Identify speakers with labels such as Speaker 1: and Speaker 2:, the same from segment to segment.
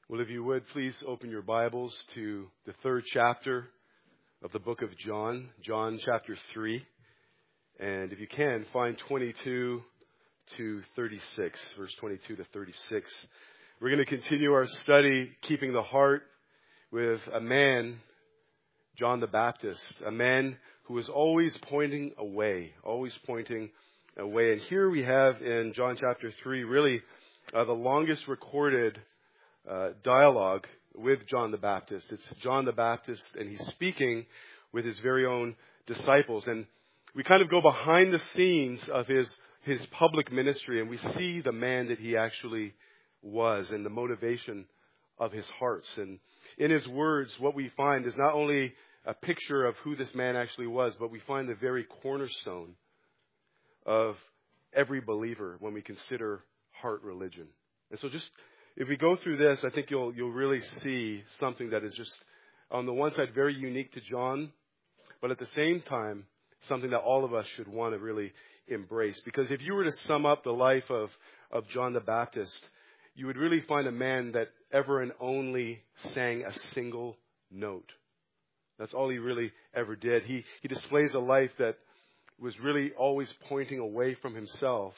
Speaker 1: Well, if you would, please open your Bibles to the third chapter of the book of John, John chapter 3. And if you can, find 22 to 36, verse 22 to 36. We're going to continue our study, Keeping the Heart, with a man, John the Baptist, a man who was always pointing away. And here we have in John chapter 3, really the longest recorded dialogue with John the Baptist. It's John the Baptist, and he's speaking with his very own disciples. And we kind of go behind the scenes of his public ministry, and we see the man that he actually was and the motivation of his hearts. And in his words, what we find is not only a picture of who this man actually was, but we find the very cornerstone of every believer when we consider heart religion. And so just if we go through this, I think you'll really see something that is just, on the one side, very unique to John, but at the same time, something that all of us should want to really embrace. Because if you were to sum up the life of John the Baptist, you would really find a man that ever and only sang a single note. That's all he really ever did. He displays a life that was really always pointing away from himself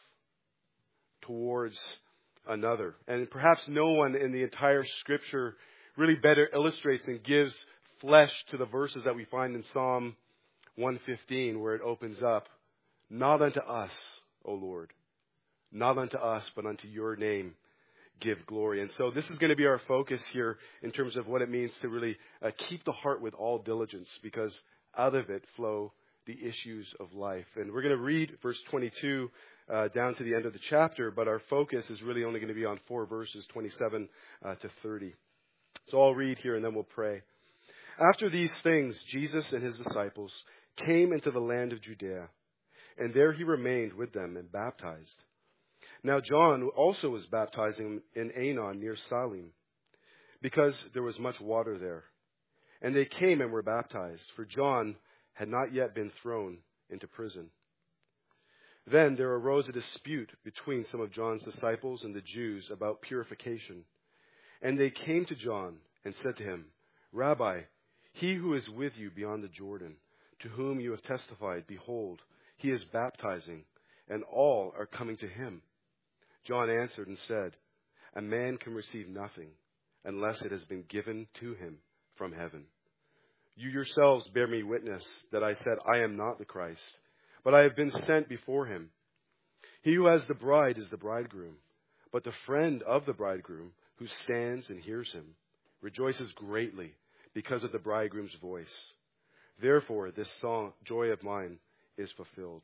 Speaker 1: towards another. And perhaps no one in the entire Scripture really better illustrates and gives flesh to the verses that we find in Psalm 115, where it opens up, "Not unto us, O Lord, not unto us, but unto your name give glory." And so this is going to be our focus here in terms of what it means to really keep the heart with all diligence, because out of it flow the issues of life. And we're going to read verse 22 down to the end of the chapter, but our focus is really only going to be on 4 verses, 27 to 30. So I'll read here and then we'll pray. After these things, Jesus and his disciples came into the land of Judea, and there he remained with them and baptized. Now John also was baptizing in Aenon near Salim, because there was much water there. And they came and were baptized, for John had not yet been thrown into prison. Then there arose a dispute between some of John's disciples and the Jews about purification. And they came to John and said to him, "Rabbi, he who is with you beyond the Jordan, to whom you have testified, behold, he is baptizing, and all are coming to him." John answered and said, "A man can receive nothing unless it has been given to him from heaven. You yourselves bear me witness that I said I am not the Christ, but I have been sent before him. He who has the bride is the bridegroom, but the friend of the bridegroom who stands and hears him rejoices greatly because of the bridegroom's voice. Therefore this joy of mine is fulfilled.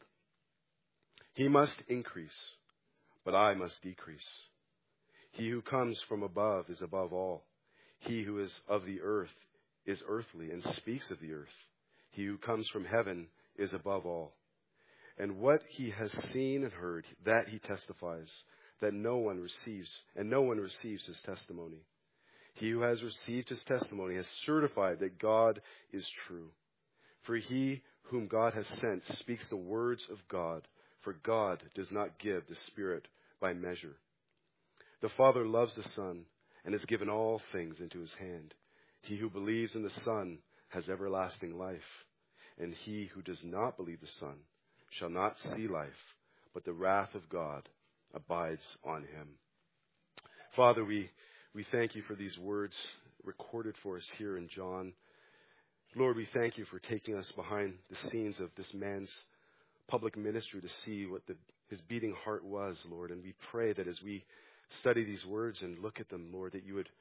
Speaker 1: He must increase, but I must decrease. He who comes from above is above all. He who is of the earth is earthly and speaks of the earth. He who comes from heaven is above all. And what he has seen and heard, that he testifies, that no one receives his testimony. He who has received his testimony has certified that God is true. For he whom God has sent speaks the words of God, for God does not give the Spirit by measure. The Father loves the Son and has given all things into his hand. He who believes in the Son has everlasting life, and he who does not believe the Son shall not see life, but the wrath of God abides on him." Father, we thank you for these words recorded for us here in John. Lord, we thank you for taking us behind the scenes of this man's public ministry to see what his beating heart was, Lord. And we pray that as we study these words and look at them, Lord, that you would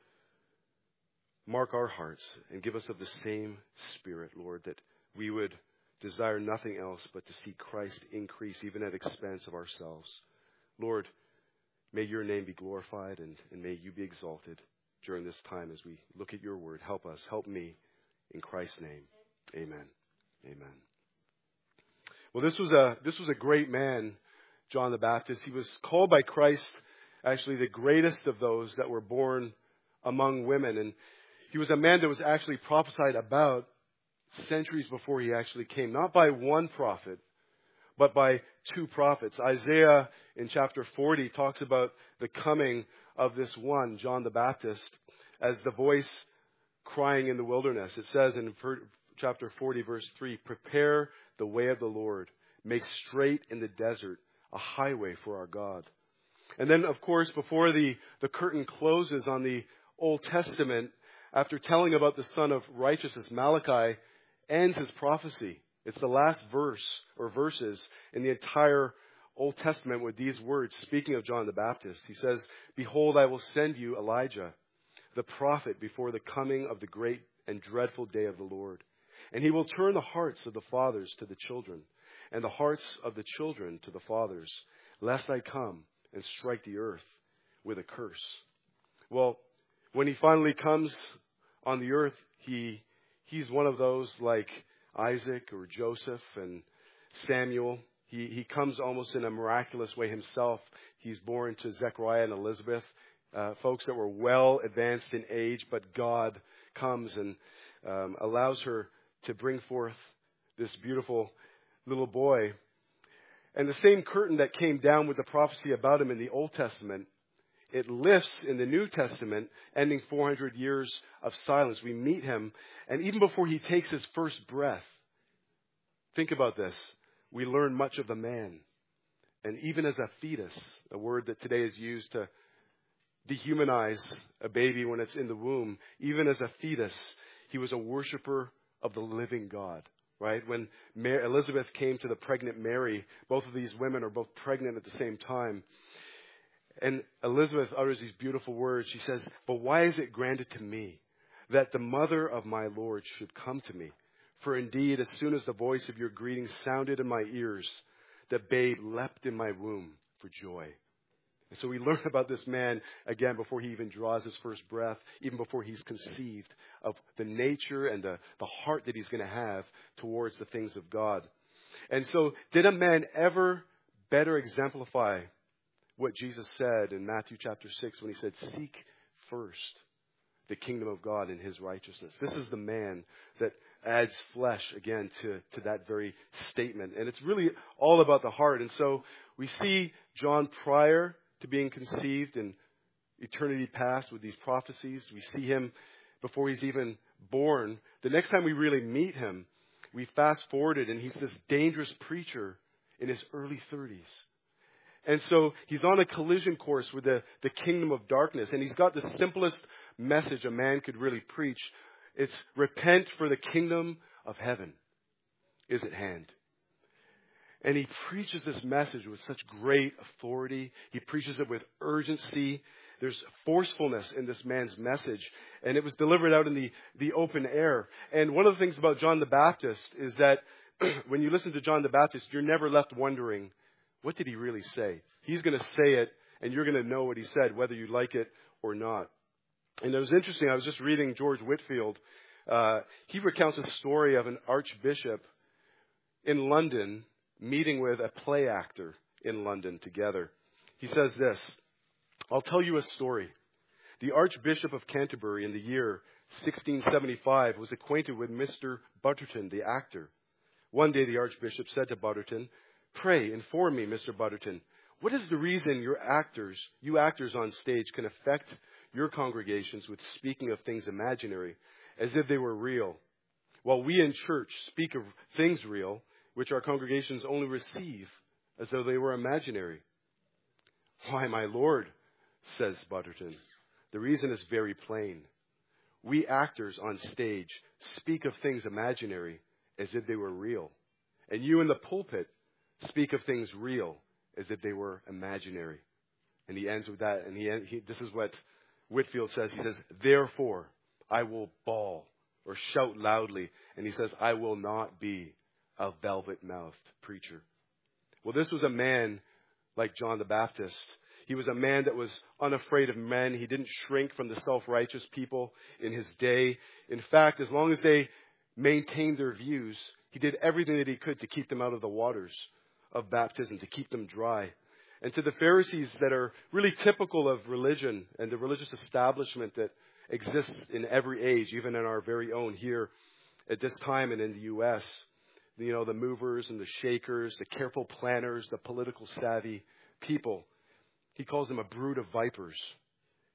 Speaker 1: mark our hearts and give us of the same Spirit, Lord, that we would desire nothing else but to see Christ increase even at expense of ourselves. Lord, may your name be glorified and may you be exalted during this time as we look at your word. Help us, help me, in Christ's name. Amen. Amen. Well, this was a great man, John the Baptist. He was called by Christ, actually the greatest of those that were born among women. And he was a man that was actually prophesied about centuries before he actually came, not by one prophet, but by 2 prophets. Isaiah in chapter 40 talks about the coming of this one, John the Baptist, as the voice crying in the wilderness. It says in chapter 40, verse 3, prepare the way of the Lord. Make straight in the desert a highway for our God. And then, of course, before the curtain closes on the Old Testament, after telling about the Son of Righteousness, Malachi ends his prophecy. It's the last verse or verses in the entire Old Testament with these words, speaking of John the Baptist. He says, behold, I will send you Elijah, the prophet, before the coming of the great and dreadful day of the Lord. And he will turn the hearts of the fathers to the children, and the hearts of the children to the fathers, lest I come and strike the earth with a curse. Well, when he finally comes on the earth, he's one of those like Isaac or Joseph and Samuel. He comes almost in a miraculous way himself. He's born to Zechariah and Elizabeth, folks that were well advanced in age, but God comes and allows her to bring forth this beautiful little boy. And the same curtain that came down with the prophecy about him in the Old Testament, it lifts in the New Testament, ending 400 years of silence. We meet him, and even before he takes his first breath, think about this, we learn much of the man. And even as a fetus, a word that today is used to dehumanize a baby when it's in the womb, even as a fetus, he was a worshiper of the living God. Right? When Elizabeth came to the pregnant Mary, both of these women are both pregnant at the same time. And Elizabeth utters these beautiful words. She says, but why is it granted to me that the mother of my Lord should come to me? For indeed, as soon as the voice of your greeting sounded in my ears, the babe leapt in my womb for joy. And so we learn about this man, again, before he even draws his first breath, even before he's conceived, of the nature and the heart that he's going to have towards the things of God. And so did a man ever better exemplify what Jesus said in Matthew chapter 6 when he said, seek first the kingdom of God and his righteousness? This is the man that adds flesh, again, to that very statement. And it's really all about the heart. And so we see John prior to being conceived in eternity past with these prophecies. We see him before he's even born. The next time we really meet him, we fast forwarded and he's this dangerous preacher in his early 30s. And so he's on a collision course with the kingdom of darkness. And he's got the simplest message a man could really preach. It's repent, for the kingdom of heaven is at hand. And he preaches this message with such great authority. He preaches it with urgency. There's forcefulness in this man's message. And it was delivered out in the open air. And one of the things about John the Baptist is that when you listen to John the Baptist, you're never left wondering, what did he really say? He's going to say it, and you're going to know what he said, whether you like it or not. And it was interesting. I was just reading George Whitefield. He recounts a story of an archbishop in London meeting with a play actor in London together. He says this, I'll tell you a story. The Archbishop of Canterbury in the year 1675 was acquainted with Mr. Butterton, the actor. One day the Archbishop said to Butterton, pray inform me, Mr. Butterton, what is the reason you actors on stage can affect your congregations with speaking of things imaginary as if they were real, while we in church speak of things real, which our congregations only receive as though they were imaginary? Why, my lord, says Butterton, the reason is very plain. We actors on stage speak of things imaginary as if they were real. And you in the pulpit speak of things real as if they were imaginary. And he ends with that. And this is what Whitefield says. He says, therefore, I will bawl or shout loudly. And he says, I will not be a velvet-mouthed preacher. Well, this was a man like John the Baptist. He was a man that was unafraid of men. He didn't shrink from the self-righteous people in his day. In fact, as long as they maintained their views, he did everything that he could to keep them out of the waters of baptism, to keep them dry. And to the Pharisees that are really typical of religion and the religious establishment that exists in every age, even in our very own here at this time and in the U.S., you know, the movers and the shakers, the careful planners, the political savvy people. He calls them a brood of vipers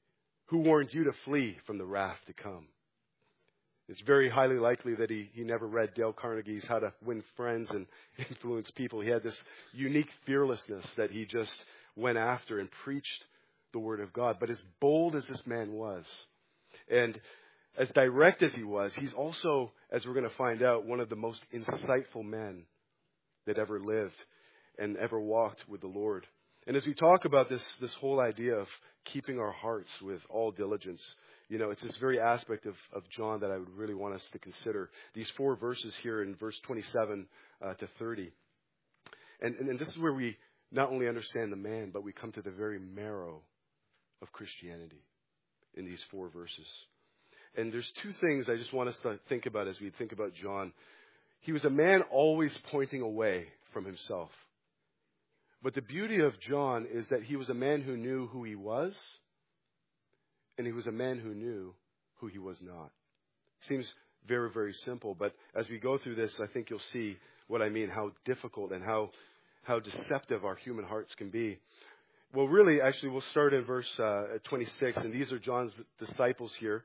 Speaker 1: Who warned you to flee from the wrath to come? It's very highly likely that he never read Dale Carnegie's How to Win Friends and Influence People. He had this unique fearlessness that he just went after and preached the Word of God. But as bold as this man was, and as direct as he was, he's also, as we're going to find out, one of the most insightful men that ever lived and ever walked with the Lord. And as we talk about this whole idea of keeping our hearts with all diligence, it's this very aspect of John that I would really want us to consider. These 4 verses here in verse 27 to 30. And this is where we not only understand the man, but we come to the very marrow of Christianity in these 4 verses. And there's 2 things I just want us to think about as we think about John. He was a man always pointing away from himself. But the beauty of John is that he was a man who knew who he was, and he was a man who knew who he was not. Seems very, very simple, but as we go through this, I think you'll see what I mean, how difficult and how deceptive our human hearts can be. Well, really, actually, we'll start in verse 26, and these are John's disciples here.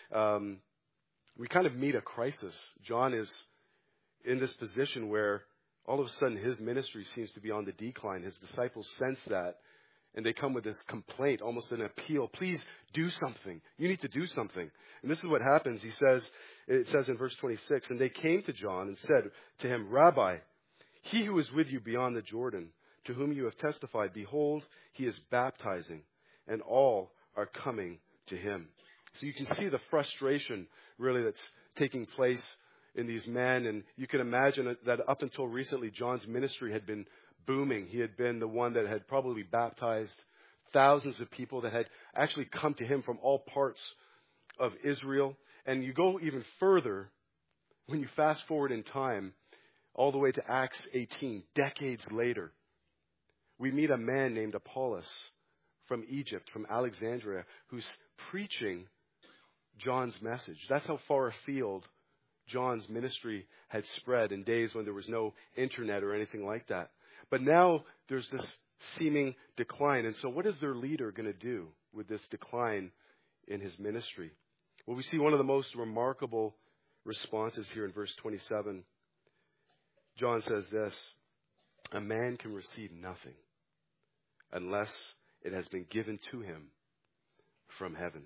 Speaker 1: We kind of meet a crisis. John is in this position where all of a sudden his ministry seems to be on the decline. His disciples sense that, and they come with this complaint, almost an appeal. Please do something. You need to do something. And this is what happens. It says in verse 26, and they came to John and said to him, Rabbi, he who is with you beyond the Jordan, to whom you have testified, behold, he is baptizing, and all are coming to him. So you can see the frustration really that's taking place in these men. And you can imagine that up until recently, John's ministry had been booming. He had been the one that had probably baptized thousands of people that had actually come to him from all parts of Israel. And you go even further when you fast forward in time, all the way to Acts 18, decades later. We meet a man named Apollos from Egypt, from Alexandria, who's preaching John's message. That's how far afield John's ministry had spread in days when there was no internet or anything like that. But now there's this seeming decline. And so what is their leader going to do with this decline in his ministry? Well, we see one of the most remarkable responses here in verse 27. John says this, a man can receive nothing unless it has been given to him from heaven.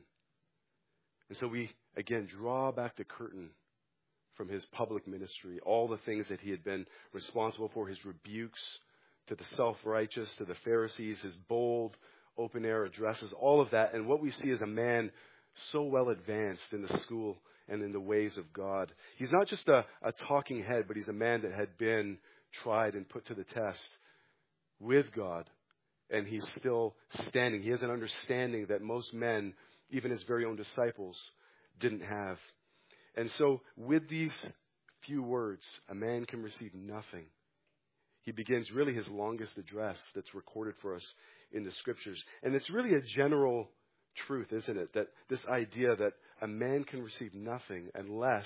Speaker 1: And so we, again, draw back the curtain from his public ministry, all the things that he had been responsible for, his rebukes to the self-righteous, to the Pharisees, his bold, open-air addresses, all of that. And what we see is a man so well advanced in the school and in the ways of God. He's not just a talking head, but he's a man that had been tried and put to the test with God. And he's still standing. He has an understanding that most men, even his very own disciples, didn't have. And so with these few words, a man can receive nothing. He begins really his longest address that's recorded for us in the Scriptures. And it's really a general truth, isn't it? That this idea that a man can receive nothing unless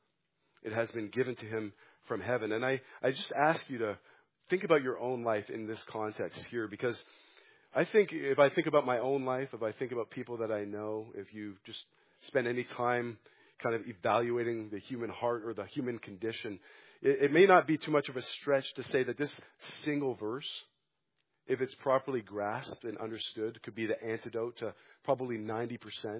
Speaker 1: it has been given to him from heaven. And I just ask you to think about your own life in this context here, because I think if I think about my own life, if I think about people that I know, if you just spend any time kind of evaluating the human heart or the human condition, it may not be too much of a stretch to say that this single verse, if it's properly grasped and understood, could be the antidote to probably 90%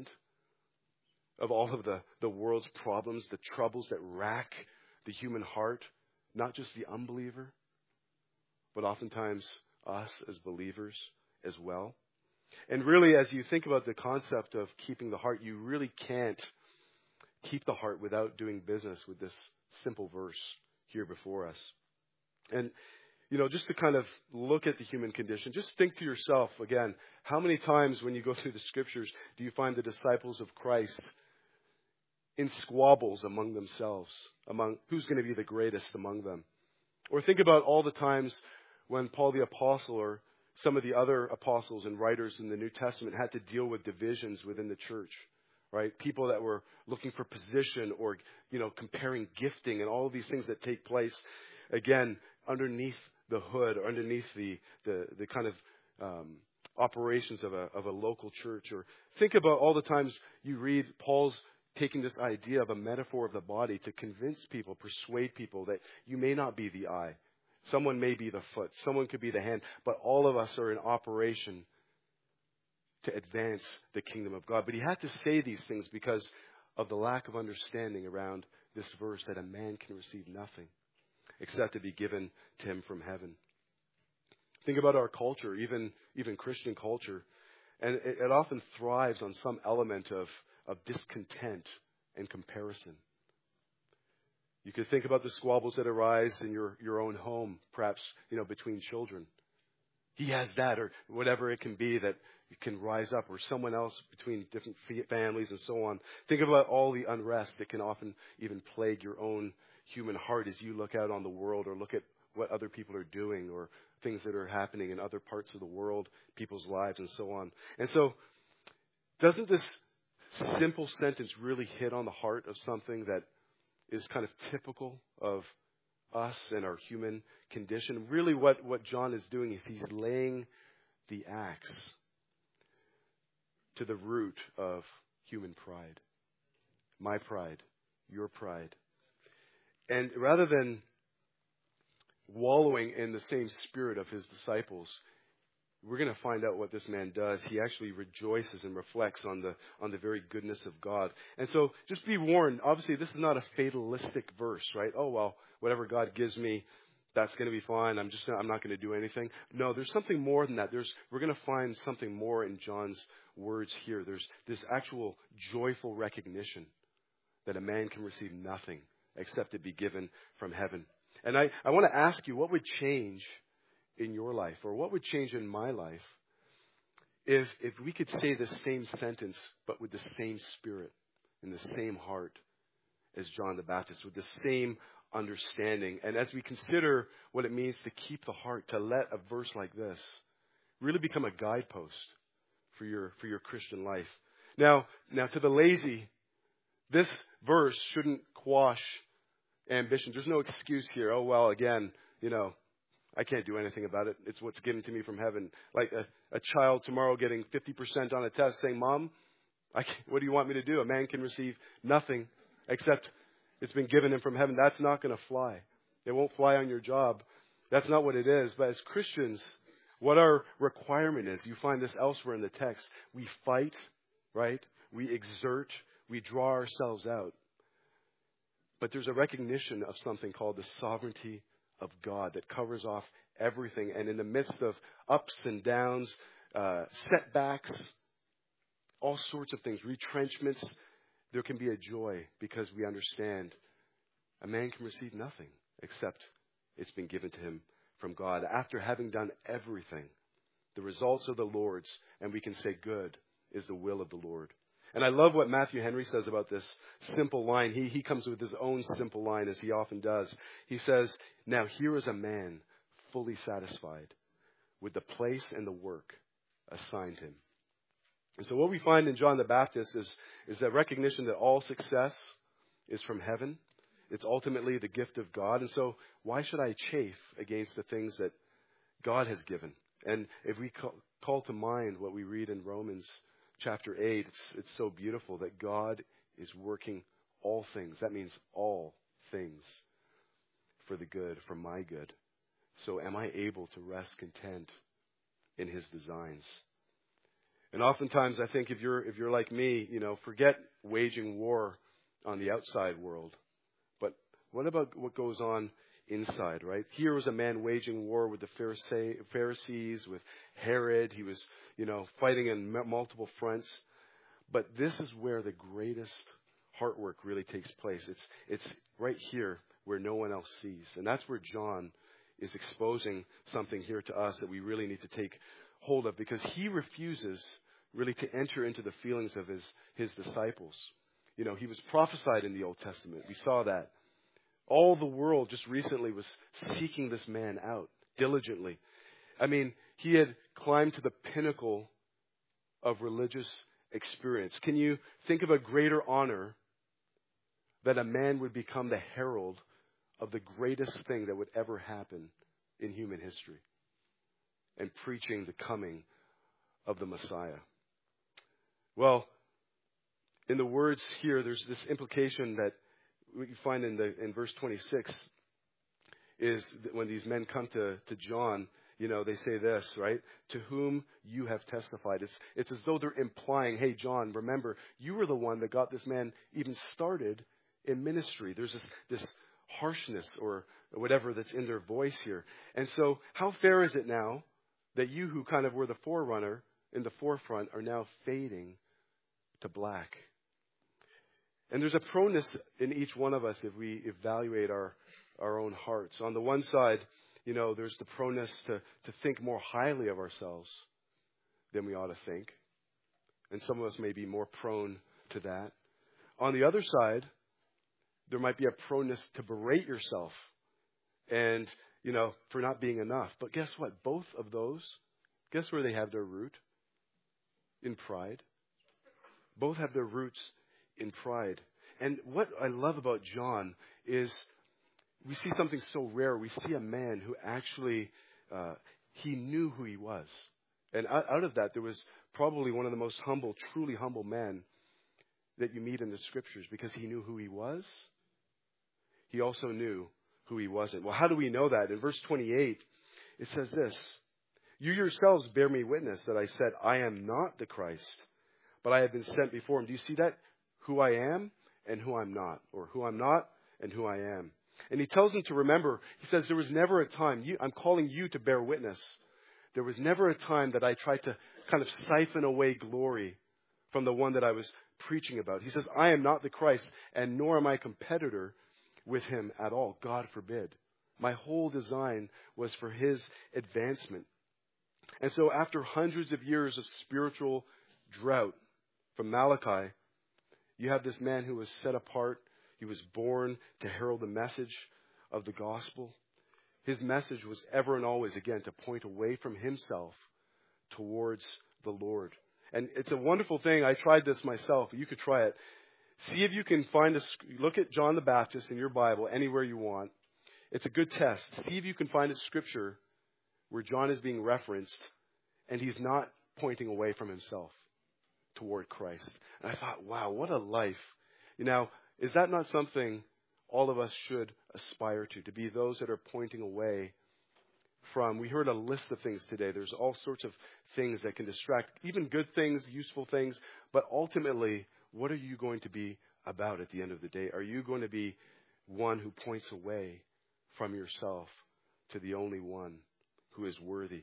Speaker 1: of all of the world's problems, the troubles that rack the human heart, not just the unbeliever, but oftentimes us as believers as well. And really, as you think about the concept of keeping the heart, you really can't keep the heart without doing business with this simple verse here before us. And, just to kind of look at the human condition, just think to yourself again, how many times when you go through the Scriptures do you find the disciples of Christ in squabbles among themselves, among who's going to be the greatest among them? Or think about all the times when Paul the Apostle or some of the other apostles and writers in the New Testament had to deal with divisions within the church, right? People that were looking for position or, comparing gifting and all of these things that take place, again, underneath the hood, or underneath the kind of operations of a local church. Or think about all the times you read Paul's taking this idea of a metaphor of the body to convince people, persuade people that you may not be the eye. Someone may be the foot. Someone could be the hand. But all of us are in operation to advance the kingdom of God. But he had to say these things because of the lack of understanding around this verse that a man can receive nothing except to be given to him from heaven. Think about our culture, even Christian culture, and it often thrives on some element of discontent and comparison. You could think about the squabbles that arise in your own home, perhaps, between children. He has that, or whatever it can be that can rise up, or someone else between different families and so on. Think about all the unrest that can often even plague your own human heart as you look out on the world or look at what other people are doing or things that are happening in other parts of the world, people's lives and so on. And so, doesn't this simple sentence really hit on the heart of something that is kind of typical of us and our human condition? Really what John is doing is he's laying the axe to the root of human pride. My pride, your pride. And rather than wallowing in the same spirit of his disciples, we're going to find out what this man does. He actually rejoices and reflects on the very goodness of God. And so just be warned, obviously this is not a fatalistic verse, right? Oh, well, whatever God gives me, that's going to be fine. I'm not going to do anything. No, there's something more than that. We're going to find something more in John's words here. There's this actual joyful recognition that a man can receive nothing except it be given from heaven. And I want to ask you, what would change in your life, or what would change in my life, if we could say the same sentence, but with the same spirit and the same heart as John the Baptist, with the same understanding? And as we consider what it means to keep the heart, to let a verse like this really become a guidepost for your Christian life. Now to the lazy, this verse shouldn't quash ambition. There's no excuse here. Oh, well, again, I can't do anything about it. It's what's given to me from heaven. Like a child tomorrow getting 50% on a test saying, Mom, what do you want me to do? A man can receive nothing except it's been given him from heaven. That's not going to fly. It won't fly on your job. That's not what it is. But as Christians, what our requirement is, you find this elsewhere in the text. We fight, right? We exert. We draw ourselves out. But there's a recognition of something called the sovereignty of God that covers off everything. And in the midst of ups and downs, setbacks, all sorts of things, retrenchments, there can be a joy because we understand a man can receive nothing except it's been given to him from God. After having done everything, the results are the Lord's, and we can say good is the will of the Lord. And I love what Matthew Henry says about this simple line. He comes with his own simple line, as he often does. He says, now here is a man fully satisfied with the place and the work assigned him. And so what we find in John the Baptist is that recognition that all success is from heaven. It's ultimately the gift of God. And so why should I chafe against the things that God has given? And if we call to mind what we read in Romans chapter 8, it's so beautiful that God is working all things. That means all things for the good, for my good. So am I able to rest content in his designs? And oftentimes I think if you're like me, forget waging war on the outside world. But what about what goes on inside, right? Here was a man waging war with the Pharisees, with Herod. He was, fighting in multiple fronts. But this is where the greatest heart work really takes place. It's right here where no one else sees. And that's where John is exposing something here to us that we really need to take hold of, because he refuses really to enter into the feelings of his disciples. He was prophesied in the Old Testament. We saw that. All the world just recently was seeking this man out diligently. I mean, he had climbed to the pinnacle of religious experience. Can you think of a greater honor that a man would become the herald of the greatest thing that would ever happen in human history, and preaching the coming of the Messiah. Well, in the words here, there's this implication that we find in verse 26 is that when these men come to John, they say this, right? To whom you have testified. It's as though they're implying, hey, John, remember, you were the one that got this man even started in ministry. There's this harshness or whatever that's in their voice here. And so how fair is it now that you who kind of were the forerunner in the forefront are now fading to black? And there's a proneness in each one of us if we evaluate our own hearts. On the one side, there's the proneness to think more highly of ourselves than we ought to think. And some of us may be more prone to that. On the other side, there might be a proneness to berate yourself and, for not being enough. But guess what? Both of those, guess where they have their root? In pride. Both have their roots in pride. And what I love about John is we see something so rare. We see a man who actually, he knew who he was. And out of that, there was probably one of the most humble, truly humble men that you meet in the Scriptures, because he knew who he was. He also knew who he wasn't. Well, how do we know that? In verse 28, it says this: you yourselves bear me witness that I said, I am not the Christ, but I have been sent before him. Do you see that? Who I am and who I'm not, or who I'm not and who I am. And he tells them to remember, he says, there was never a time, I'm calling you to bear witness. There was never a time that I tried to kind of siphon away glory from the one that I was preaching about. He says, I am not the Christ, and nor am I a competitor with him at all. God forbid. My whole design was for his advancement. And so after hundreds of years of spiritual drought from Malachi, you have this man who was set apart. He was born to herald the message of the gospel. His message was ever and always, again, to point away from himself towards the Lord. And it's a wonderful thing. I tried this myself. You could try it. See if you can look at John the Baptist in your Bible anywhere you want. It's a good test. See if you can find a scripture where John is being referenced and he's not pointing away from himself toward Christ. And I thought, wow, what a life. Is that not something all of us should aspire to be those that are pointing away from? We heard a list of things today. There's all sorts of things that can distract, even good things, useful things. But ultimately, what are you going to be about at the end of the day? Are you going to be one who points away from yourself to the only one who is worthy?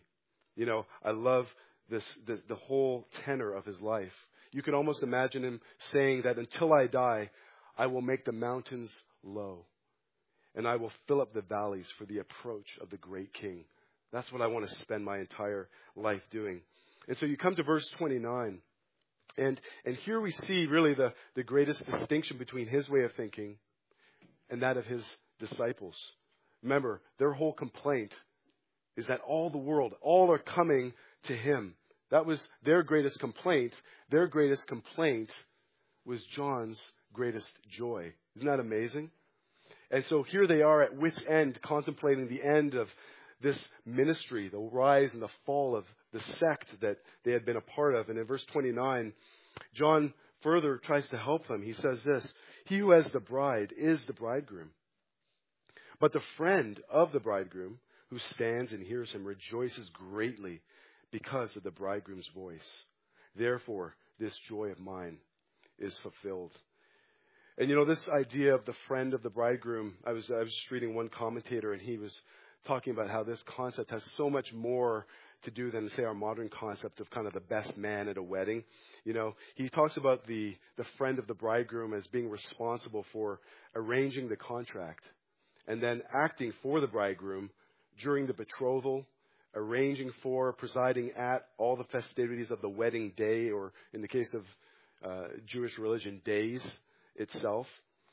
Speaker 1: I love the whole tenor of his life. You can almost imagine him saying that until I die, I will make the mountains low, and I will fill up the valleys for the approach of the great King. That's what I want to spend my entire life doing. And so you come to verse 29, and here we see really the greatest distinction between his way of thinking and that of his disciples. Remember, their whole complaint is that all are coming to him. That was their greatest complaint. Their greatest complaint was John's greatest joy. Isn't that amazing? And so here they are at wit's end, contemplating the end of this ministry, the rise and the fall of the sect that they had been a part of. And in verse 29, John further tries to help them. He says this: he who has the bride is the bridegroom. But the friend of the bridegroom who stands and hears him rejoices greatly because of the bridegroom's voice. Therefore, this joy of mine is fulfilled. And this idea of the friend of the bridegroom, I was just reading one commentator, and he was talking about how this concept has so much more to do than, say, our modern concept of kind of the best man at a wedding. He talks about the friend of the bridegroom as being responsible for arranging the contract and then acting for the bridegroom during the betrothal, arranging for, presiding at all the festivities of the wedding day, or in the case of Jewish religion, days itself.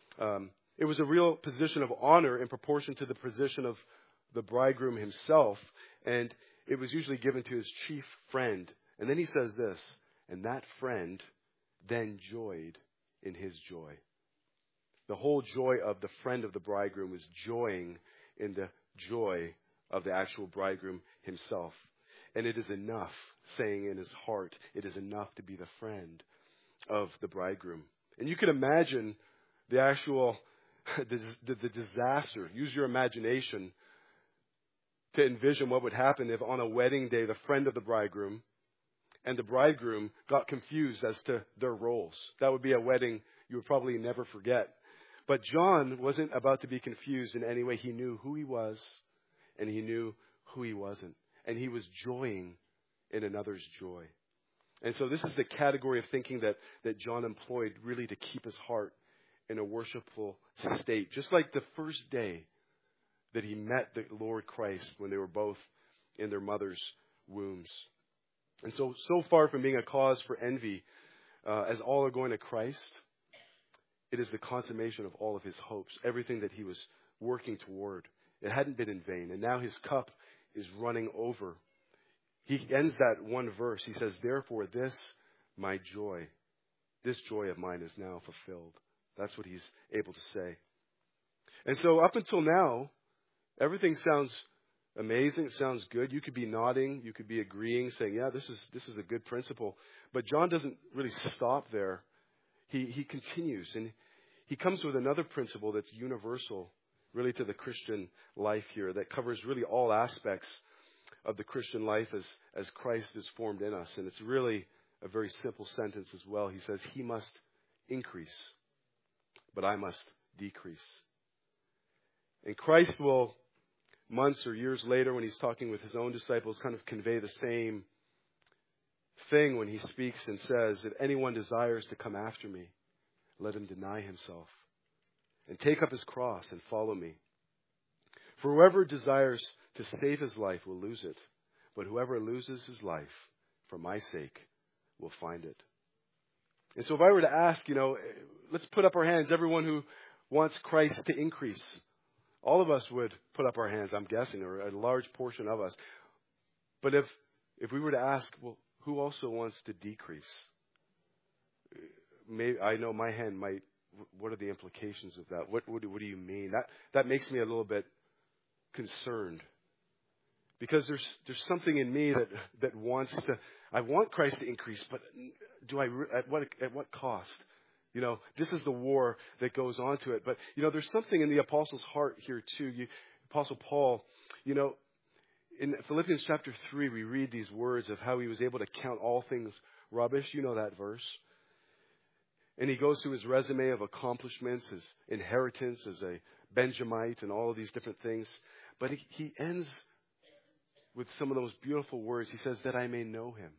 Speaker 1: It was a real position of honor in proportion to the position of the bridegroom himself, and it was usually given to his chief friend. And then he says this: and that friend then joyed in his joy. The whole joy of the friend of the bridegroom was joying in the joy of the actual bridegroom himself. And it is enough, saying in his heart, it is enough to be the friend of the bridegroom. And you can imagine the actual, the disaster. Use your imagination to envision what would happen if on a wedding day, the friend of the bridegroom and the bridegroom got confused as to their roles. That would be a wedding you would probably never forget. But John wasn't about to be confused in any way. He knew who he was, and he knew who he wasn't. And he was joying in another's joy. And so this is the category of thinking that John employed really to keep his heart in a worshipful state. Just like the first day that he met the Lord Christ when they were both in their mother's wombs. And so far from being a cause for envy, as all are going to Christ, it is the consummation of all of his hopes, everything that he was working toward. It hadn't been in vain, and now his cup is running over. He ends that one verse. He says, therefore, this joy of mine is now fulfilled. That's what he's able to say. And so up until now, everything sounds amazing. It sounds good. You could be nodding. You could be agreeing, saying, yeah, this is a good principle. But John doesn't really stop there. He continues, and he comes with another principle that's universal, really, to the Christian life here, that covers really all aspects of the Christian life as Christ is formed in us. And it's really a very simple sentence as well. He says, he must increase, but I must decrease. And Christ will, months or years later, when he's talking with his own disciples, kind of convey the same thing when he speaks and says, if anyone desires to come after me, let him deny himself and take up his cross and follow me. For whoever desires to save his life will lose it, but whoever loses his life for my sake will find it. And so if I were to ask, let's put up our hands, everyone who wants Christ to increase. All of us would put up our hands, I'm guessing, or a large portion of us. But if we were to ask, well, who also wants to decrease? Maybe, I know my hand might. What are the implications of that? What do you mean? That makes me a little bit concerned, because there's something in me that wants to. I want Christ to increase, but do I? At what cost? This is the war that goes on to it. But there's something in the apostle's heart here too. Apostle Paul, in Philippians chapter 3, we read these words of how he was able to count all things rubbish. You know that verse. And he goes through his resume of accomplishments, his inheritance as a Benjamite and all of these different things. But he ends with some of those beautiful words. He says, that I may know him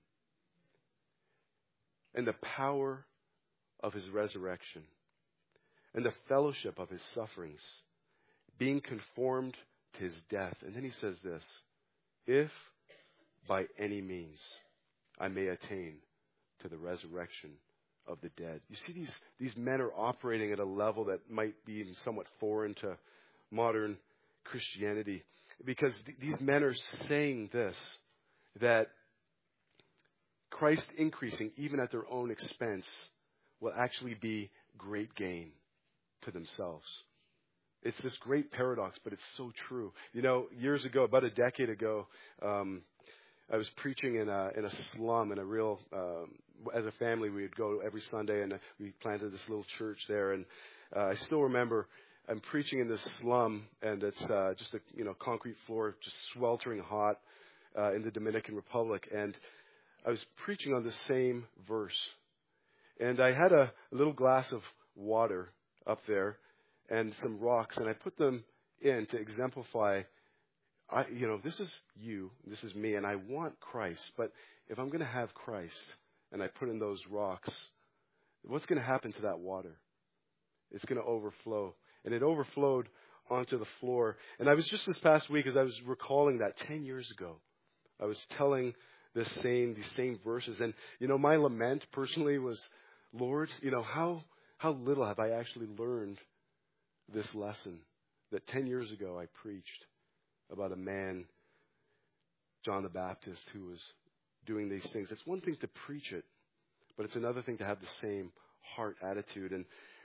Speaker 1: and the power of his resurrection and the fellowship of his sufferings, being conformed to his death. And then he says this, if by any means I may attain to the resurrection of the dead. You see, these men are operating at a level that might be even somewhat foreign to modern Christianity, because these men are saying this, that Christ increasing even at their own expense will actually be great gain to themselves. It's this great paradox, but it's so true. Years ago, about a decade ago, I was preaching in a slum, in a real, as a family, we would go every Sunday, and we planted this little church there. And I still remember I'm preaching in this slum, and it's just a concrete floor, just sweltering hot in the Dominican Republic. And I was preaching on the same verse. And I had a little glass of water up there and some rocks, and I put them in to exemplify, this is you, this is me, and I want Christ. But if I'm going to have Christ and I put in those rocks, what's going to happen to that water? It's going to overflow. And it overflowed onto the floor. And I was just this past week, as I was recalling that 10 years ago, I was telling these same verses. And, my lament personally was, Lord, how little have I actually learned this lesson that 10 years ago I preached about a man, John the Baptist, who was doing these things. It's one thing to preach it, but it's another thing to have the same heart attitude. And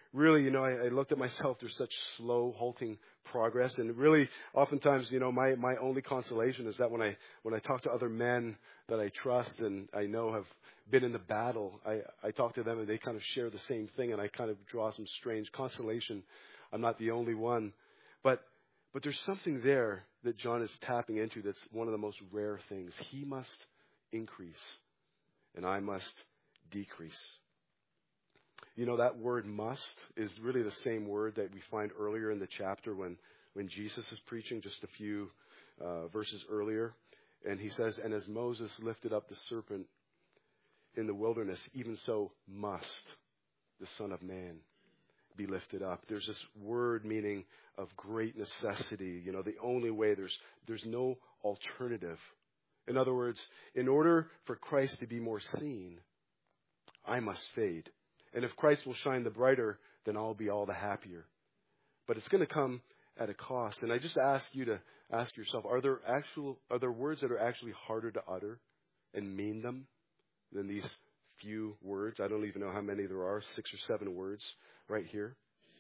Speaker 1: really, I looked at myself. There's such slow, halting progress. And really, oftentimes, my only consolation is that when I talk to other men that I trust and I know have been in the battle, I talk to them and they kind of share the same thing, and I kind of draw some strange consolation. I'm not the only one. But there's something there that John is tapping into that's one of the most rare things. He must increase, and I must decrease. That word must is really the same word that we find earlier in the chapter when Jesus is preaching, just a few verses earlier. And he says, and as Moses lifted up the serpent in the wilderness, even so must the Son of Man be lifted up. There's this word meaning of great necessity. The only way, there's no alternative. In other words, in order for Christ to be more seen, I must fade. And if Christ will shine the brighter, then I'll be all the happier. But it's going to come at a cost. And I just ask you to ask yourself, are there words that are actually harder to utter and mean them than these few words? I don't even know how many there are, 6 or 7 words right here.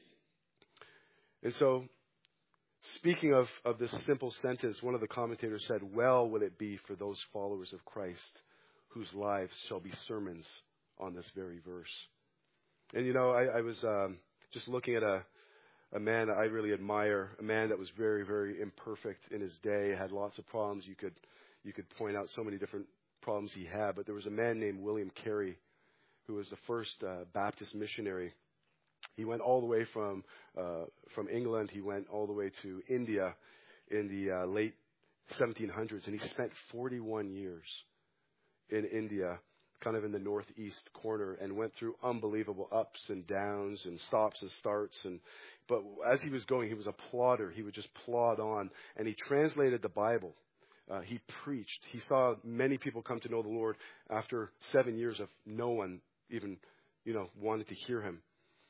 Speaker 1: And so, speaking of this simple sentence, one of the commentators said, well will it be for those followers of Christ whose lives shall be sermons on this very verse. And I was just looking at a man that I really admire, a man that was very, very imperfect in his day, had lots of problems. You could point out so many different problems he had, but there was a man named William Carey who was the first Baptist missionary. He went all the way from England. He went all the way to India in the late 1700s, and he spent 41 years in India, kind of in the northeast corner, and went through unbelievable ups and downs and stops and starts. But as he was going, he was a plodder. He would just plod on, and he translated the Bible. He preached. He saw many people come to know the Lord after 7 years of no one even, wanted to hear him.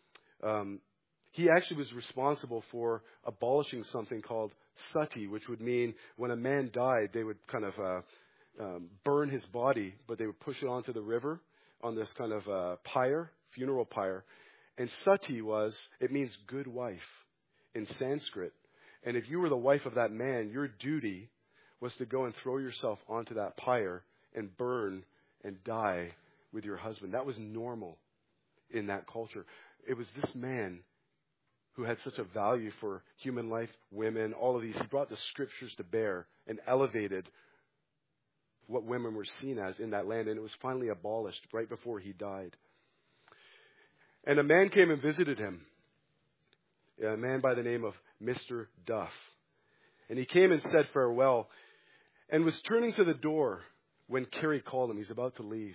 Speaker 1: He actually was responsible for abolishing something called sati, which would mean when a man died, they would kind of burn his body, but they would push it onto the river on this kind of pyre, funeral pyre. And sati it means good wife in Sanskrit. And if you were the wife of that man, your duty was to go and throw yourself onto that pyre and burn and die with your husband. That was normal in that culture. It was this man who had such a value for human life, women, all of these. He brought the scriptures to bear and elevated what women were seen as in that land. And it was finally abolished right before he died. And a man came and visited him, a man by the name of Mr. Duff. And he came and said farewell and was turning to the door when Carey called him. He's about to leave.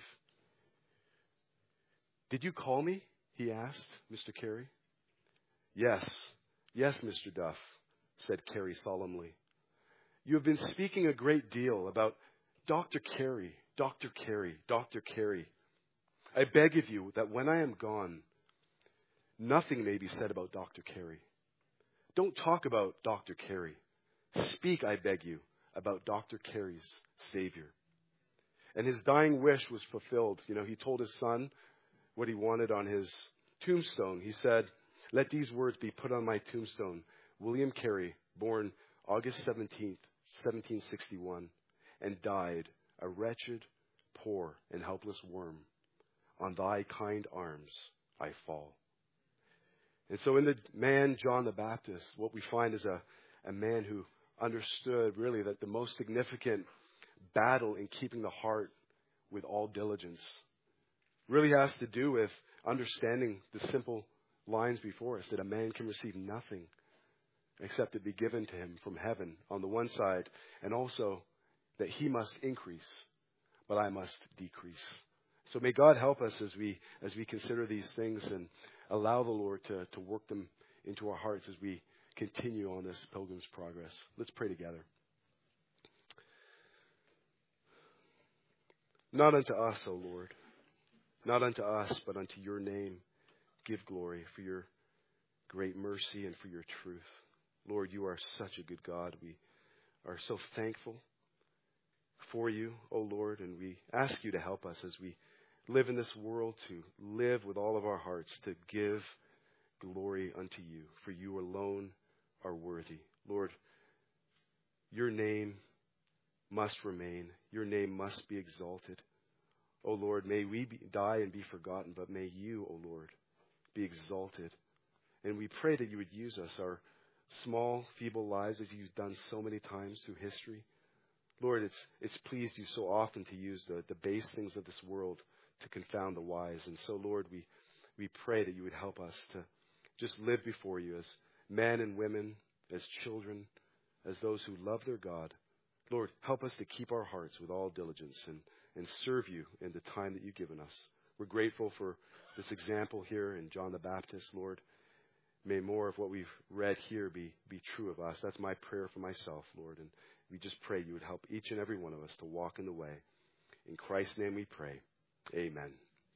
Speaker 1: Did you call me? He asked Mr. Carey. Yes, Mr. Duff, said Carey solemnly. You have been speaking a great deal about Dr. Carey, Dr. Carey, Dr. Carey. I beg of you that when I am gone, nothing may be said about Dr. Carey. Don't talk about Dr. Carey. Speak, I beg you, about Dr. Carey's Savior. And his dying wish was fulfilled. He told his son what he wanted on his tombstone. He said, let these words be put on my tombstone. William Carey, born August 17th, 1761, and died a wretched, poor, and helpless worm. On thy kind arms I fall. And so in the man, John the Baptist, what we find is a man who understood really that the most significant battle in keeping the heart with all diligence really has to do with understanding the simple lines before us, that a man can receive nothing except it be given to him from heaven on the one side, and also that he must increase, but I must decrease. So may God help us as we consider these things and allow the Lord to work them into our hearts as we continue on this Pilgrim's Progress. Let's pray together. Not unto us, O Lord, not unto us, but unto your name give glory for your great mercy and for your truth. Lord, you are such a good God. We are so thankful for you, O Lord, and we ask you to help us as we live in this world to live with all of our hearts, to give glory unto you, for you alone are worthy. Lord, your name must remain. Your name must be exalted. O Lord, may we die and be forgotten, but may you, O Lord, be exalted. And we pray that you would use us, our small, feeble lives, as you've done so many times through history. Lord, it's pleased you so often to use the base things of this world to confound the wise. And so, Lord, we pray that you would help us to just live before you as men and women, as children, as those who love their God. Lord, help us to keep our hearts with all diligence and serve you in the time that you've given us. We're grateful for this example here in John the Baptist, Lord. May more of what we've read here be true of us. That's my prayer for myself, Lord. And we just pray you would help each and every one of us to walk in the way. In Christ's name we pray. Amen.